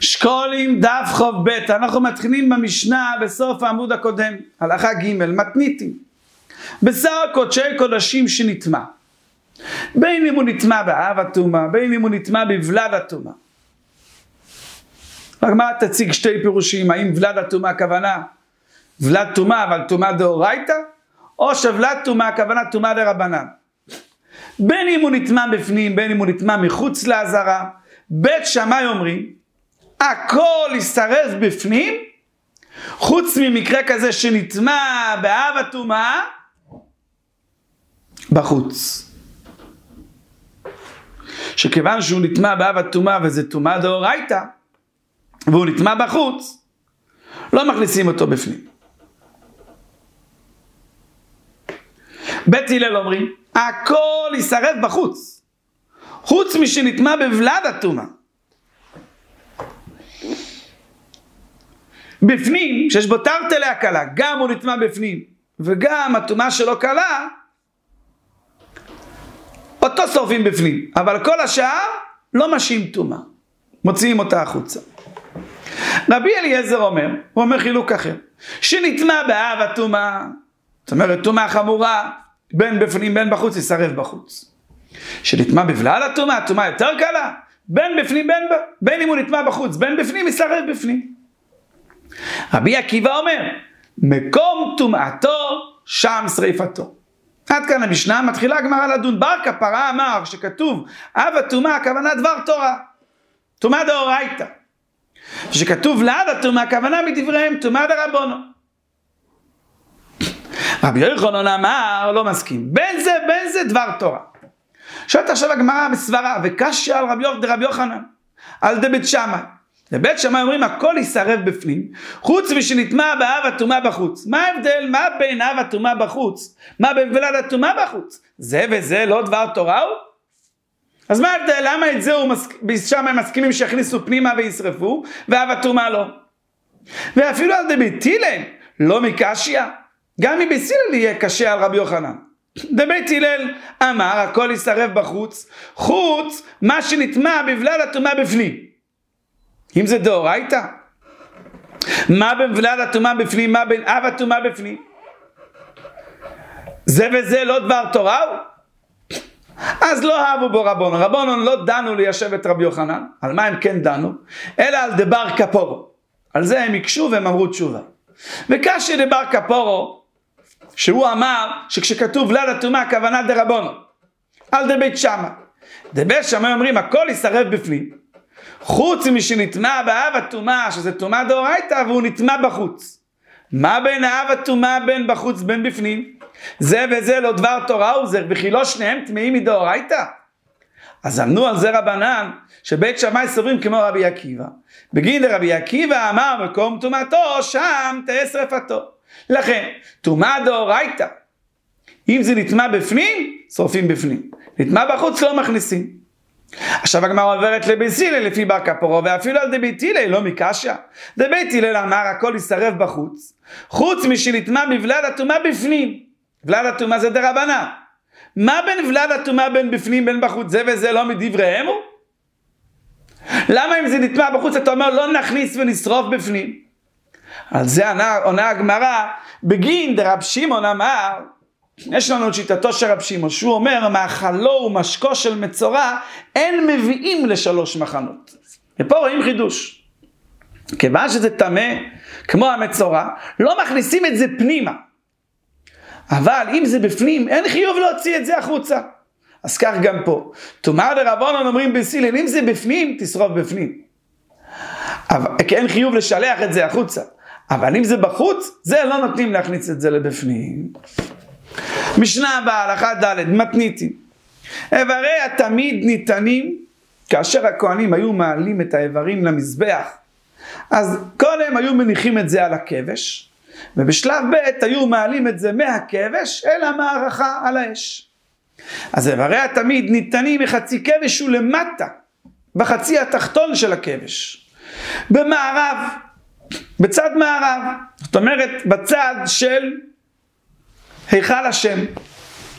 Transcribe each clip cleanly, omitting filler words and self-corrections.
שקולים דף חוב ב', אנחנו מתחילים במשנה בסוף העמוד הקודם, הלכה ג' מתניתים. בשר קודשי קודשים שנטמע, בין אם הוא נטמע באב הטומאה, בין אם הוא נטמע בבלד הטומאה. הגמרא תציג שתי פירושים, האם ולד הטומאה הכוונה ולד טומאה אבל טומאה דאורייתא, או שבלד טומאה הכוונה טומאה דרבנן. בין אם הוא נטמע בפנים, בין אם הוא נטמע מחוץ לעזרה, בית שמאי אומרים הכל ישרף בפנים, חוץ ממקרה כזה שנטמע באב הטומאה בחוץ. שכיוון שהוא נטמע באב הטומאה וזה טומאה דאורייתא, והוא נטמע בחוץ, לא מכניסים אותו בפנים. בית הלל אומרים הכל ישרף בחוץ, חוץ משנטמע בבלד הטומאה. בפנים, שיש בו תרתי להקלה, גם הוא נטמע בפנים וגם הטומאה שלו קלה, אותו שורפים בפנים, אבל כל השאר לא משאים טומאה, מוציאים אותה החוצה. רבי אליעזר אומר, הוא אומר חילוק אחר, שנטמע באב הטומאה, זאת אומרת טומאה חמורה, בין בפנים בין בחוץ ישרף בחוץ. שנטמע בבלד הטומאה, הטומאה יותר קלה, בין בפנים בין אם הוא נטמע בחוץ, בין בפנים ישרף בפנים. רבי עקיבא אומר, מקום טומאתו שם שריפתו. עד כאן המשנה, מתחילה הגמרא לדון. בר כפרה אמר שכתוב אב הטומאה הכוונה דבר תורה, טומאה דאורייתא. שכתוב לעד הטומאה הכוונה מדבריהם טומאה דרבנו. רבי יוחנן אמר לא מסכים, בין זה דבר תורה. שואלת עכשיו הגמרא בסברה וקשיא על רבי יוחנן על דבית שמאי. לבית שמאי אומרים הכל ישרף בפנים, חוץ משנטמע באב הטומאה בחוץ. מה ההבדל? מה בין אב הטומאה בחוץ? מה בין ולד הטומאה בחוץ? זה וזה לא דבר תורה הוא? אז מה ההבדל? למה את זה בשמאי מסכימים שיכניסו פנימה וישרפו, ואב הטומאה לא? ואפילו על דבית הלל לא מקשיא, גם מבית הלל יהיה קשה על רבי יוחנן. דבית הלל אמר הכל ישרף בחוץ, חוץ מה שנטמע בבלד הטומאה בפנים. אם זה דאורייתא, מה בין ולד הטומאה בפנים, מה בין אב הטומאה בפנים? זה וזה לא דבר תורה הוא? אז לא אהבו בו רבונון. רבונון לא דנו ליישב את רבי יוחנן. על מה הם כן דנו? אלא על דבר כפורו. על זה הם יקשו והם אמרו תשובה. וקשיא דבר כפורו, שהוא אמר שכשכתוב ולד הטומאה הכוונה דרבונון, על דבית שמאי. דבית שמאי אומרים הכל ישרף בפנים, חוץ משנטמע באב הטומאה, שזה טומאה דאורייתא, והוא נטמע בחוץ. מה בין האב הטומאה בין בחוץ בין בפנים? זה וזה לא דבר תורה וזה, וכי לא שניהם טמאים מדאורייתא? אז ענו על זה רבנן, שבית שמאי סוברים כמו רבי עקיבא. בגין רבי עקיבא אמר מקום טומאתו שם תהא שרפתו. לכן, טומאה דאורייתא, אם זה נטמע בפנים, שורפים בפנים. נטמע בחוץ לא מכניסים. עכשיו הגמרא עוברת לבית הלל לפי בר כפורו, ואפילו על דבית הלל לא מקשיא. דבית הלל אמר הכל ישרף בחוץ, חוץ משנטמע בבלד הטומאה בפנים. ולד הטומאה זה דרבנן. מה בין ולד הטומאה בין בפנים בין בחוץ? זה וזה לא מדבריהם הוא? למה אם זה נטמע בחוץ אתה אומר לא נכניס ונשרוף בפנים? על זה עונה הגמרא, בגין דרב שמעון אמר, יש לנו את שיטתו של רב שמעון, שהוא אומר מאכלו ומשקו של מצורע אין מביאים לשלוש מחנות. ופה רואים חידוש. כיוון שזה טמא כמו המצורע, לא מכניסים את זה פנימה. אבל אם זה בפנים, אין חיוב להוציא את זה החוצה. אז כך גם פה. טומאה דרבנן אומרים בית הלל, אם זה בפנים, תשרוף בפנים. כי אין חיוב לשלח את זה החוצה. אבל אם זה בחוץ, זה לא נותנים להכניס את זה לבפנים. משנה הבאה, הלכה ד' מתניתים. איברי התמיד ניתנים, כאשר הכהנים היו מעלים את האיברים למזבח, אז קודם היו מניחים את זה על הכבש, ובשלב ב' היו מעלים את זה מהכבש אל המערכה על האש. אז איברי התמיד ניתנים מחצי כבש ולמטה, בחצי התחתון של הכבש, במערב, בצד מערב, זאת אומרת בצד של היכל השם.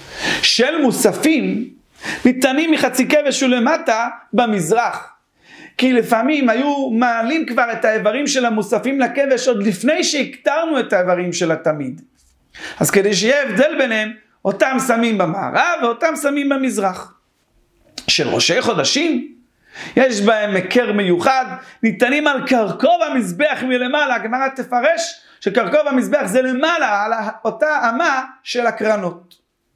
של מוספים ניתנים מחצי כבש ולמטה במזרח, כי לפעמים היו מעלים כבר את האיברים של המוספים לכבש עוד לפני שהקטרנו את האיברים של התמיד. אז כדי שיהיה הבדל ביניהם, אותם שמים במערב ואותם שמים במזרח. של ראשי חודשים, יש בהם מקר מיוחד, ניתנים על קרקוב המזבח מלמעלה. הגמרא תפרש שקרקוב המזבח זה למעלה, על אותה אמה של הקרנות.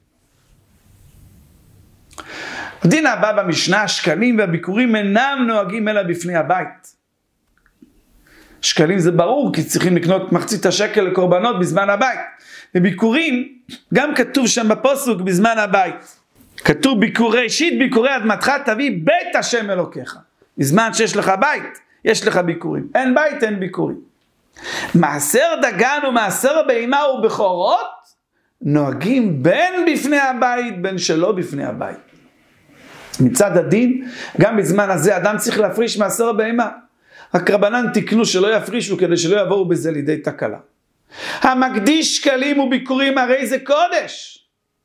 הדין הבא במשנה, השקלים והביקורים אינם נוהגים אלא בפני הבית. שקלים זה ברור, כי צריכים לקנות מחצית השקל לקורבנות בזמן הבית. וביקורים, גם כתוב שם בפסוק בזמן הבית. כתוב ביקורי שיט, ביקורי אדמתך תביא בית השם אלוקיך. בזמן שיש לך בית, יש לך ביקורים. אין בית, אין ביקורים. מעשר דגן ומעשר בהמה ובכורות, נוהגים בין בפני הבית, בין שלא בפני הבית. מצד הדין, גם בזמן הזה אדם צריך להפריש מעשר בהמה. רק רבנן תקנו שלא יפרישו כדי שלא יבואו בזה לידי תקלה. המקדיש שקלים וביקורים הרי זה קודש.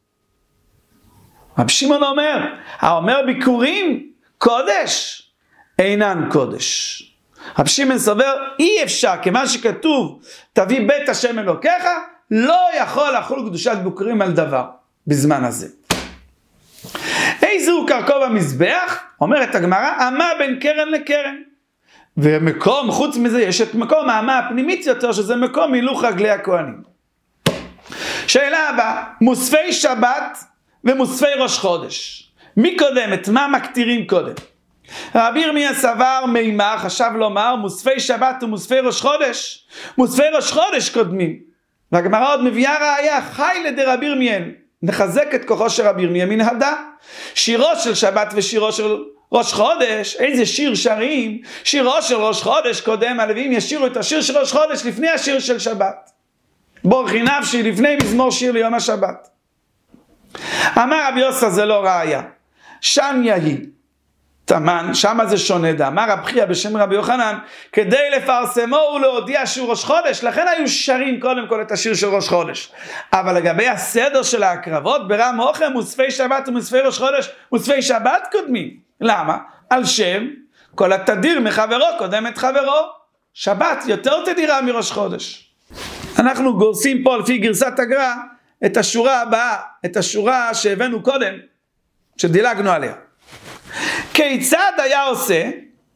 רב שמעון אומר ביקורים קודש אינן קודש. רב שמעון סובר אי אפשר, כיוון שכתוב תביא בית השם אלוקיך, לא יכול לחול קדושת ביקורים על דבר בזמן הזה. איזהו קרקוב המזבח? אומרת הגמרא, אמה בין קרן לקרן. ומקום, חוץ מזה יש את מקום האמה הפנימית יותר, שזה מקום הילוך רגלי הכהנים. שאלה הבאה, מוספי שבת ומוספי ראש חודש. מי קודם? את מה מקטירים קודם? רבי ירמיה סבר מימה, חשב לומר, מוספי שבת ומוספי ראש חודש. מוספי ראש חודש קודמים. והגמרא עוד מביאה ראיה, חי לדרבי ירמיה. נחזק את כוחו של רבי ירמיה מן הדה. שירו של שבת ושירו של ראש חודש, איזה שיר שרים? שירו של ראש חודש קודם, הלוויים ישירו את השיר של ראש חודש לפני השיר של שבת. בורכי נפשי לפני מזמור שיר ליום השבת. אמר רבי יוסי זה לא ראיה. שם יהי. תמן, שמה זה שונה דה. אמר רב חייא בשם רבי יוחנן, כדי לפרסמו ולהודיע שהוא ראש חודש, לכן היו שרים קודם כל את השיר של ראש חודש. אבל לגבי הסדר של ההקרבות, ברם אוכם, מוספי שבת ומוספי ראש חודש, מוספי שבת קודמים. למה? על שם, כל התדיר מחברו קודם את חברו. שבת יותר תדירה מראש חודש. אנחנו גורסים פה לפי גרסת הגר"א, את השורה הבאה, את השורה שהבאנו קודם, שדילגנו עליה. כיצד היה עושה?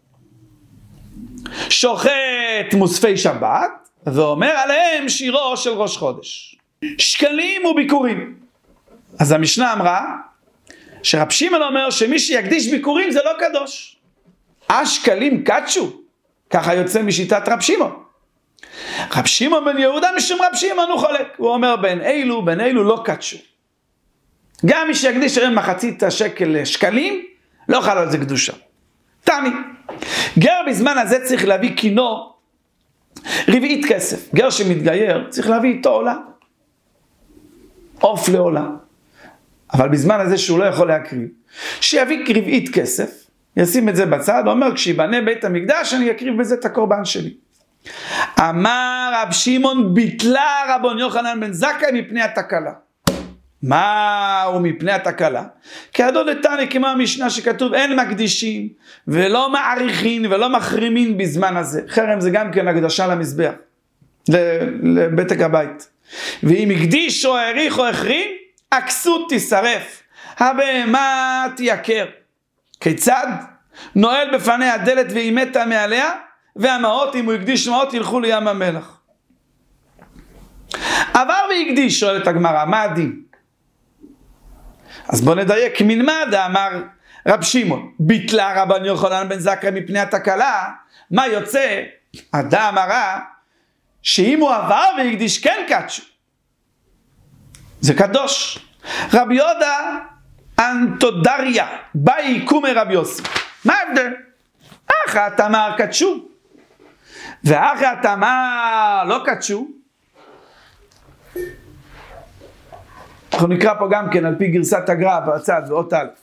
שוחט מוספי שבת, ואומר עליהם שירו של ראש חודש. שקלים וביקורים. אז המשנה אמרה, שרב שמעון אומר שמי שיקדיש ביקורים זה לא קדוש. שקלים קדשו, ככה יוצא משיטת רב שמעון. רב שמעון בן יהודה משום רב שמעון הוא חולק. הוא אומר בין אלו לא קדשו. גם מי שיקדיש מחצית השקל לשקלים, לא חל על זה קדושה. תני, גר בזמן הזה צריך להביא כינור רבעית כסף. גר שמתגייר צריך להביא איתו עולה. עוף לעולה. אבל בזמן הזה שהוא לא יכול להקריב, שיביא רבעית כסף, ישים את זה בצד, ואומר כשיבנה בית המקדש אני אקריב בזה את הקורבן שלי. אמר רב שמעון ביטלה רבון יוחנן בן זכאי מפני התקלה. מה הוא מפני התקלה? כידוע דתניא כמו המשנה שכתוב אין מקדישים ולא מעריכים ולא מחרימים בזמן הזה. חרם זה גם כן הקדשה למזבח, לבית הבית. ואם הקדיש או העריך או החרים, הכסות תשרף, הבהמה תייקר. כיצד? נועל בפניה הדלת והיא מתה מעליה, והמעות אם הוא הקדיש מעות ילכו לים המלח. עבר והקדיש, שואלת הגמרא, מה הדין? אז בוא נדייק, מלמד אמר רב שמעון, ביטלה רבן יוחנן בן זכאי מפני התקלה, מה יוצא? אדם הרע, שאם הוא עבר והקדיש כן קדשו. זה קדוש. רבי יהודה אנטודריה, באי קומי רבי יוסי. מה ההבדל? אחא תמר קדשו, ואחא תמר לא קדשו. אנחנו נקרא פה גם כן על פי גרסת הגר"א בצד ואות א'.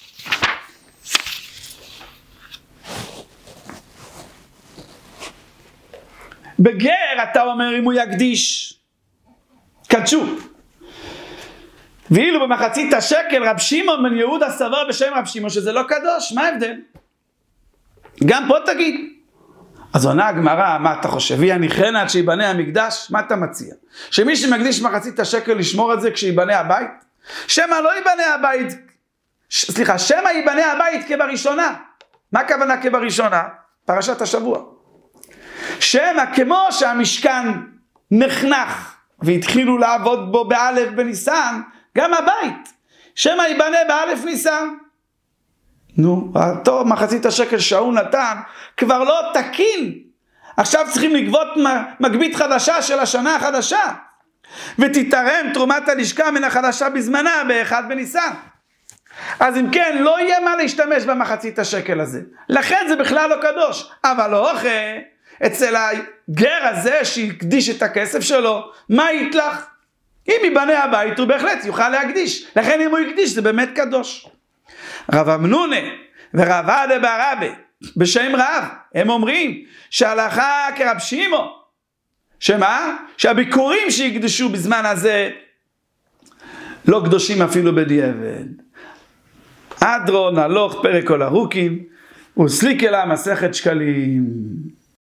בגר אתה אומר אם הוא יקדיש קדשו, ואילו במחצית השקל רב שמעון בן יהודה סבר בשם רב שמעון שזה לא קדוש. מה ההבדל? גם פה תגיד. אז עונה הגמרא, מה אתה חושב? היא הניחנה עד שיבנה המקדש? מה אתה מציע? שמי שמקדיש מחצית השקל לשמור את זה כשיבנה הבית? שמא לא יבנה הבית, שמא יבנה הבית כבראשונה. מה הכוונה כבראשונה? פרשת השבוע. שמא כמו שהמשכן נחנך והתחילו לעבוד בו באלף בניסן, גם הבית. שמא יבנה באלף ניסן. נו, אותו מחצית השקל שהוא נתן, כבר לא תקין. עכשיו צריכים לגבות מגבית חדשה של השנה החדשה. ותתרם תרומת הלשכה מן החדשה בזמנה באחד בניסן. אז אם כן, לא יהיה מה להשתמש במחצית השקל הזה. לכן זה בכלל לא קדוש. אבל לא אוכל, אצל הגר הזה שהקדיש את הכסף שלו, מה יתלך? אם יבנה הבית הוא בהחלט יוכל להקדיש. לכן אם הוא יקדיש זה באמת קדוש. רב אמנונה ורב עדה ברבה בשם רב, הם אומרים שההלכה כרב שמעון, שמה? שהביקורים שיקדשו בזמן הזה לא קדושים אפילו בדיעבד. אדרון הלוך פרק כל הרוקים וסליק אלה מסכת שקלים.